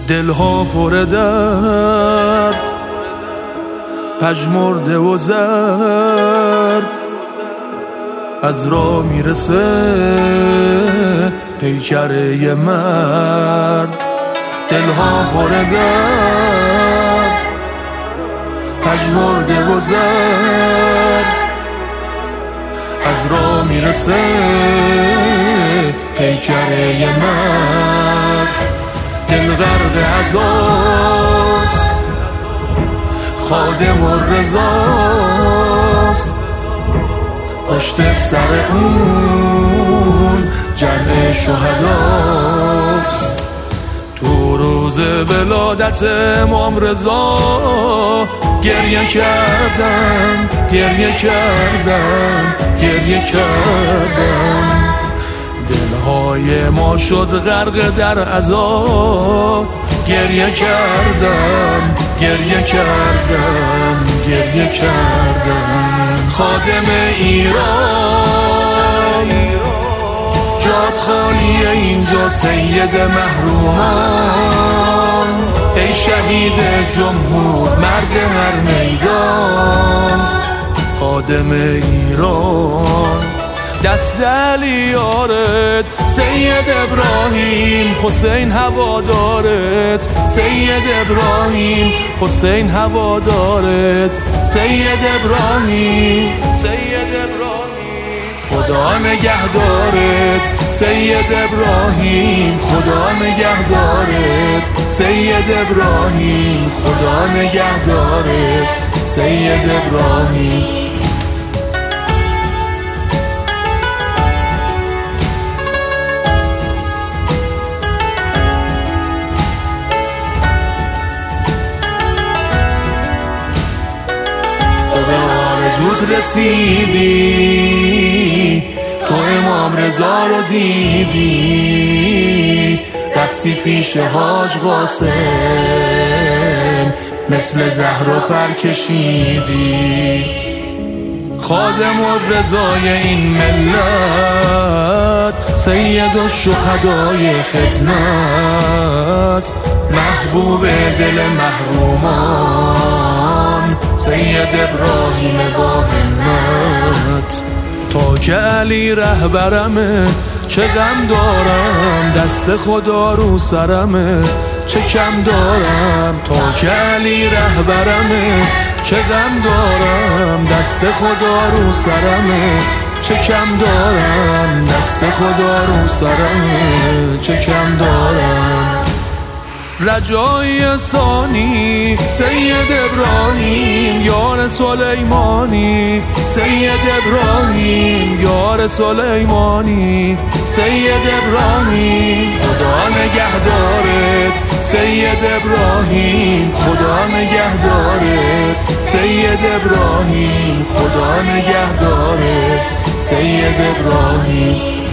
دلها پر درد، پژمرده و زرد، از راه میرسه پیکره یه مرد. دلها پر درد، پژمرده و زرد، از راه میرسه پیکره یه مرد. دل غرق عزاست، خادم و رضاست، پشت سر اون جمع شهداست. تو روز ولادت امام رضا گریه کردم، گریه کردم، گریه کردم. دلهای ما شد غرق در عزا، گریه کردم، گریه کردم، گریه کردم. خادم ایران جات خالیه اینجا، سید محرومان. ای شهید جمهور، مرد هر میدان. خادم ایران دست علیارت، سید ابراهیم حسین هوادارت. سید ابراهیم حسین هوادارت. سید ابراهیم، سید ابراهیم خدا نگهدارت. سید ابراهیم خدا نگهدارت. سید ابراهیم خدا نگهدارت. سید ابراهیم. زود رسیدی، تو امام رضا رو دیدی، رفتی پیش حاج قاسم، مثل زهر پر کشیدی. خادم و رضای این ملت، سید الشهدای خدمت، محبوب دل محرومان، سید ابراهیم با همت. تا که علی رهبرمه چه غم دارم، دست خدا رو سرمه چه کم دارم. تا که علی رهبرمه چه غم دارم، دست خدا رو سرمه چه کم دارم. دست خدا رو سرمه چه کم دارم. رجای ثانی سید ابراهیم یار سلیمانی. سید ابراهیم یار سلیمانی. سید ابراهیم خدا نگهدارت. سید ابراهیم خدا نگهدارت. سید ابراهیم خدا نگهدارت. سید ابراهیم.